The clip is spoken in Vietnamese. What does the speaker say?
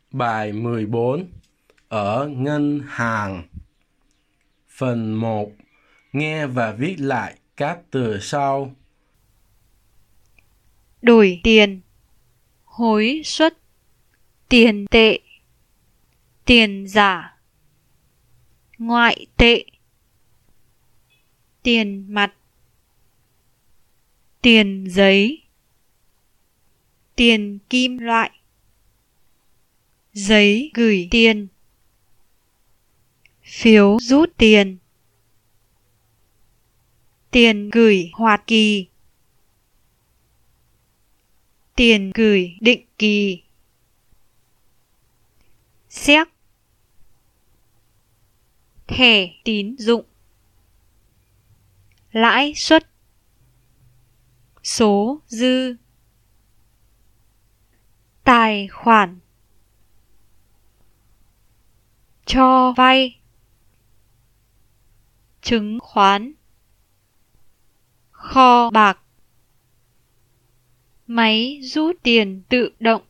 Bài 14. Ở ngân hàng. Phần 1. Nghe và viết lại các từ sau. Đổi tiền, hối suất, tiền tệ, tiền giả, ngoại tệ, tiền mặt, tiền giấy, tiền kim loại, giấy gửi tiền, phiếu rút tiền, tiền gửi hoạt kỳ, tiền gửi định kỳ, séc, thẻ tín dụng, lãi suất, số dư, tài khoản, cho vay, chứng khoán, kho bạc, máy rút tiền tự động,